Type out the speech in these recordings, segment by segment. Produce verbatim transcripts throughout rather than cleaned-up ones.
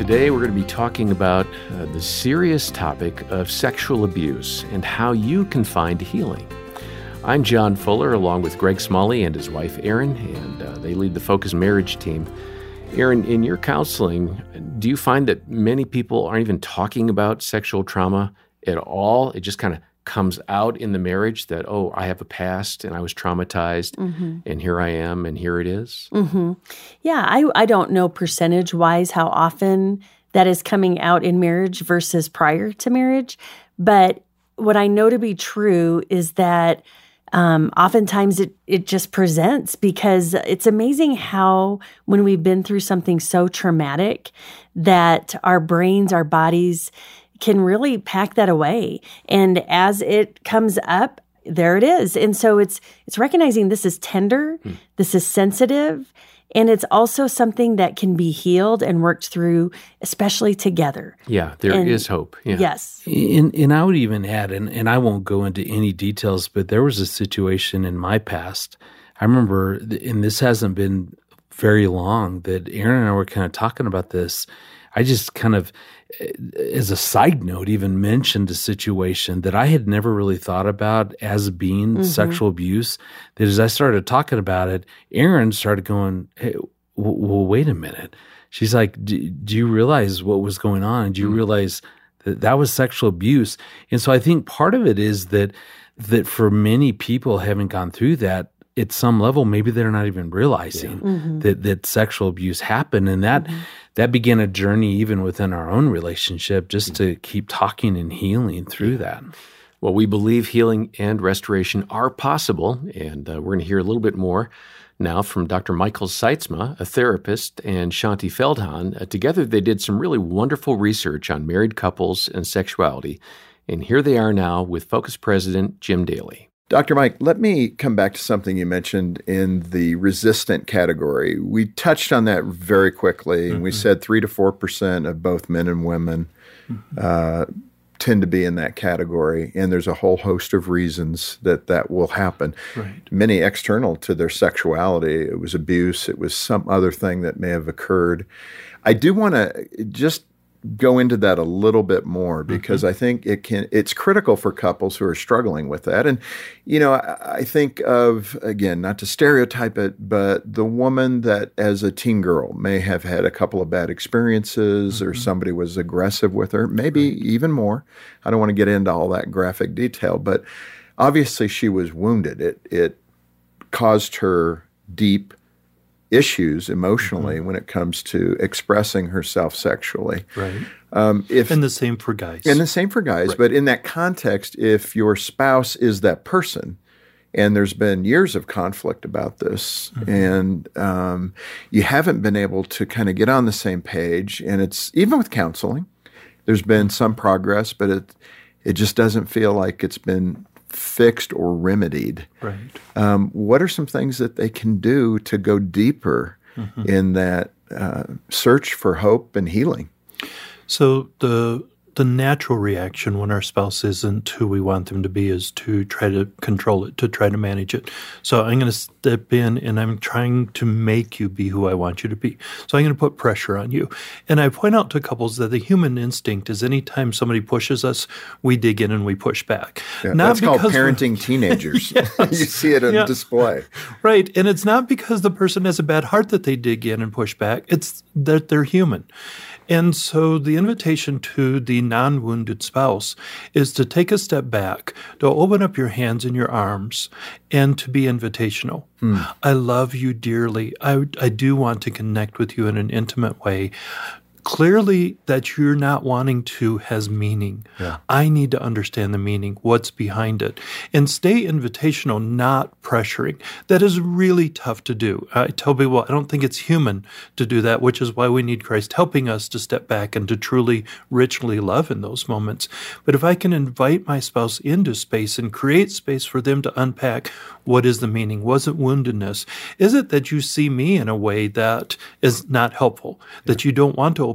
Today we're going to be talking about uh, the serious topic of sexual abuse and how you can find healing. I'm John Fuller, along with Greg Smalley and his wife Erin, and uh, they lead the Focus Marriage team. Erin, in your counseling, do you find that many people aren't even talking about sexual trauma at all? It just kind of comes out in the marriage that, oh, I have a past and I was traumatized, mm-hmm. and here I am and here it is? Mm-hmm. Yeah, I, I don't know percentage-wise how often that is coming out in marriage versus prior to marriage, but what I know to be true is that Um, oftentimes it, it just presents, because it's amazing how when we've been through something so traumatic that our brains, our bodies can really pack that away. And as it comes up, there it is. And so it's it's recognizing this is tender, mm. this is sensitive, and it's also something that can be healed and worked through, especially together. Yeah, there and, is hope. Yeah. Yes. And, and I would even add, and, and I won't go into any details, but there was a situation in my past. I remember, and this hasn't been very long, that Erin and I were kind of talking about this. I just kind of, as a side note, even mentioned a situation that I had never really thought about as being mm-hmm. sexual abuse. That as I started talking about it, Erin started going, hey, w- well, wait a minute. She's like, do you realize what was going on? Do you mm-hmm. realize that that was sexual abuse? And so I think part of it is that that for many people having gone through that, at some level, maybe they're not even realizing yeah. mm-hmm. that, that sexual abuse happened. And that mm-hmm. that began a journey even within our own relationship, just mm-hmm. to keep talking and healing through that. Well, we believe healing and restoration are possible, and uh, we're going to hear a little bit more now from Doctor Michael Sytsma, a therapist, and Shaunti Feldhahn. Uh, together, they did some really wonderful research on married couples and sexuality, and here they are now with Focus President Jim Daly. Doctor Mike, let me come back to something you mentioned in the resistant category. We touched on that very quickly, and mm-hmm. we said three to four percent of both men and women mm-hmm. uh, tend to be in that category, and there's a whole host of reasons that that will happen. Right. Many external to their sexuality. It was abuse. It was some other thing that may have occurred. I do want to just go into that a little bit more, because mm-hmm. I think it can, it's critical for couples who are struggling with that. And, you know, I, I think of, again, not to stereotype it, but the woman that as a teen girl may have had a couple of bad experiences mm-hmm. or somebody was aggressive with her, maybe right. even more. I don't want to get into all that graphic detail, but obviously she was wounded. It, it caused her deep issues emotionally mm-hmm. when it comes to expressing herself sexually. Right. Um, if, and the same for guys. And the same for guys. Right. But in that context, if your spouse is that person, and there's been years of conflict about this, mm-hmm. and um, you haven't been able to kind of get on the same page, and it's, even with counseling, there's been some progress, but it it just doesn't feel like it's been fixed or remedied. Right. Um, what are some things that they can do to go deeper mm-hmm. in that uh, search for hope and healing? So the the natural reaction when our spouse isn't who we want them to be is to try to control it, to try to manage it. So I'm going to step in and I'm trying to make you be who I want you to be. So I'm going to put pressure on you. And I point out to couples that the human instinct is anytime somebody pushes us, we dig in and we push back. Yeah, not that's called parenting teenagers. Yes. You see it on yeah. display. Right. And it's not because the person has a bad heart that they dig in and push back. It's that they're human. And so the invitation to the non-wounded spouse is to take a step back, to open up your hands and your arms, and to be invitational. Hmm. I love you dearly. I, I do want to connect with you in an intimate way. Clearly, that you're not wanting to has meaning. Yeah. I need to understand the meaning, what's behind it. And stay invitational, not pressuring. That is really tough to do. I tell people, I don't think it's human to do that, which is why we need Christ helping us to step back and to truly, richly love in those moments. But if I can invite my spouse into space and create space for them to unpack, what is the meaning? Was it woundedness? Is it that you see me in a way that is not helpful, that you don't want to open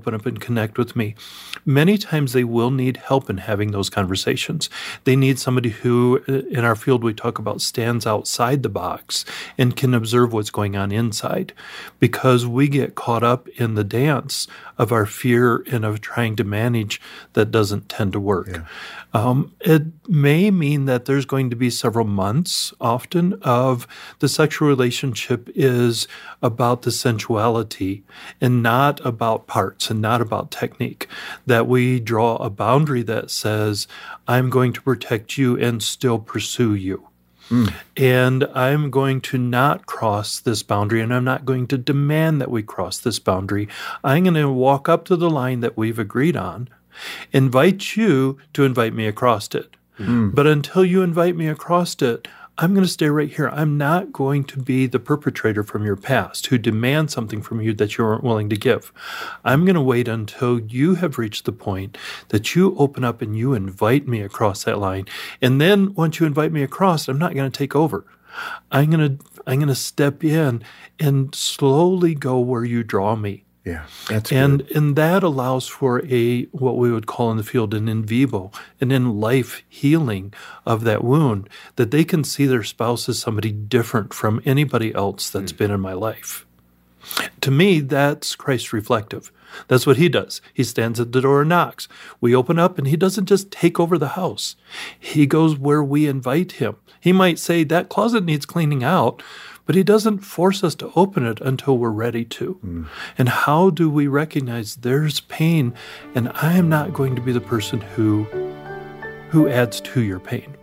open up and connect with me, many times they will need help in having those conversations. They need somebody who, in our field, we talk about stands outside the box and can observe what's going on inside, because we get caught up in the dance of our fear and of trying to manage that doesn't tend to work. Yeah. Um, it may mean that there's going to be several months often of the sexual relationship is about the sensuality and not about parts and not about technique, that we draw a boundary that says, I'm going to protect you and still pursue you. Mm. And I'm going to not cross this boundary, and I'm not going to demand that we cross this boundary. I'm going to walk up to the line that we've agreed on, invite you to invite me across it. Mm. But until you invite me across it, I'm going to stay right here. I'm not going to be the perpetrator from your past who demands something from you that you aren't willing to give. I'm going to wait until you have reached the point that you open up and you invite me across that line. And then once you invite me across, I'm not going to take over. I'm going to I'm going to step in and slowly go where you draw me. Yeah, that's and good. And that allows for a what we would call in the field an in vivo, an in life healing of that wound, that they can see their spouse as somebody different from anybody else that's mm. been in my life. To me, that's Christ reflective. That's what he does. He stands at the door and knocks. We open up, and he doesn't just take over the house. He goes where we invite him. He might say, that closet needs cleaning out, but he doesn't force us to open it until we're ready to. Mm. And how do we recognize there's pain, and I am not going to be the person who, who adds to your pain?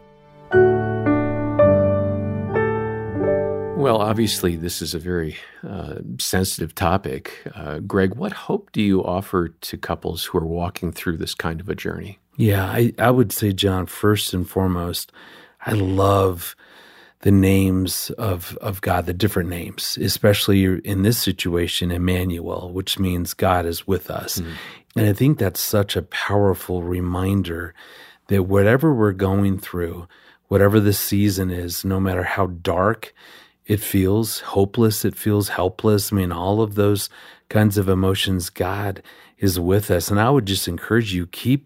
Well, obviously, this is a very uh, sensitive topic. Uh, Greg, what hope do you offer to couples who are walking through this kind of a journey? Yeah, I, I would say, John, first and foremost, I love the names of, of God, the different names, especially in this situation, Emmanuel, which means God is with us. Mm. And I think that's such a powerful reminder that whatever we're going through, whatever the season is, no matter how dark it feels, hopeless, it feels helpless, I mean, all of those kinds of emotions, God is with us. And I would just encourage you, keep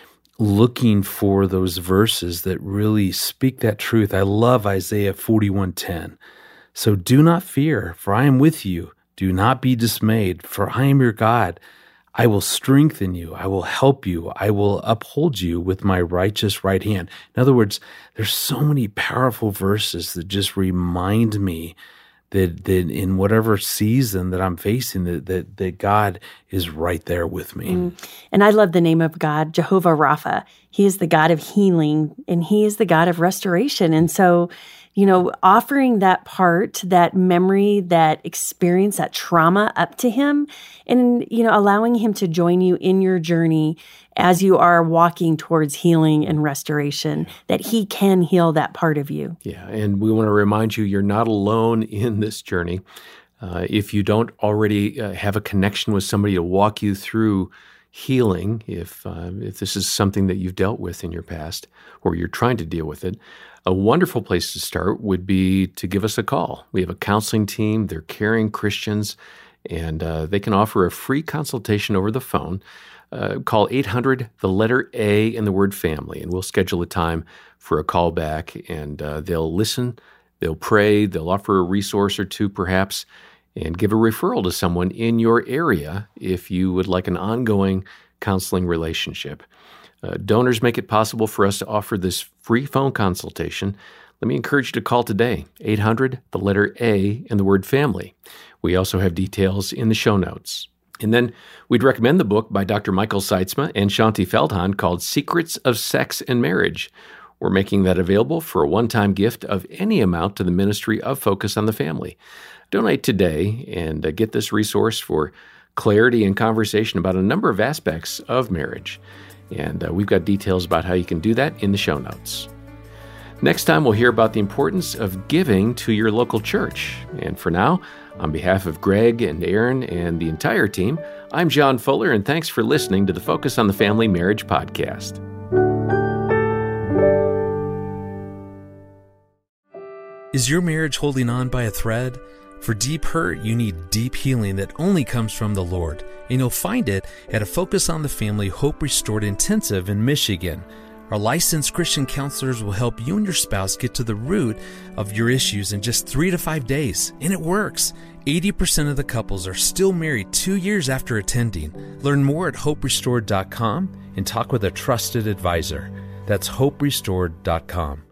looking for those verses that really speak that truth. I love Isaiah forty-one ten. So do not fear, for I am with you. Do not be dismayed, for I am your God. I will strengthen you. I will help you. I will uphold you with my righteous right hand. In other words, there's so many powerful verses that just remind me that, that in whatever season that I'm facing, that, that, that God is right there with me. Mm. And I love the name of God, Jehovah Rapha. He is the God of healing, and he is the God of restoration. And so, you know, offering that part, that memory, that experience, that trauma up to him, and, you know, allowing him to join you in your journey as you are walking towards healing and restoration, that he can heal that part of you. Yeah, and we want to remind you, you're not alone in this journey. Uh, if you don't already uh, have a connection with somebody to walk you through healing, if uh, if this is something that you've dealt with in your past or you're trying to deal with it, a wonderful place to start would be to give us a call. We have a counseling team. They're caring Christians, and uh, they can offer a free consultation over the phone. Uh, call eight hundred, the letter A, in the word family, and we'll schedule a time for a call back, and uh, they'll listen, they'll pray, they'll offer a resource or two perhaps, and give a referral to someone in your area if you would like an ongoing counseling relationship. Uh, donors make it possible for us to offer this free phone consultation. Let me encourage you to call today, eight hundred, the letter A, and the word family. We also have details in the show notes. And then we'd recommend the book by Doctor Michael Seitzma and Shanti Feldhahn called Secrets of Sex and Marriage. We're making that available for a one-time gift of any amount to the Ministry of Focus on the Family. Donate today and uh, get this resource for clarity and conversation about a number of aspects of marriage. And uh, we've got details about how you can do that in the show notes. Next time, we'll hear about the importance of giving to your local church. And for now, on behalf of Greg and Aaron and the entire team, I'm John Fuller, and thanks for listening to the Focus on the Family Marriage podcast. Is your marriage holding on by a thread? For deep hurt, you need deep healing that only comes from the Lord. And you'll find it at a Focus on the Family Hope Restored Intensive in Michigan. Our licensed Christian counselors will help you and your spouse get to the root of your issues in just three to five days. And it works. eighty percent of the couples are still married two years after attending. Learn more at hope restored dot com and talk with a trusted advisor. That's hope restored dot com.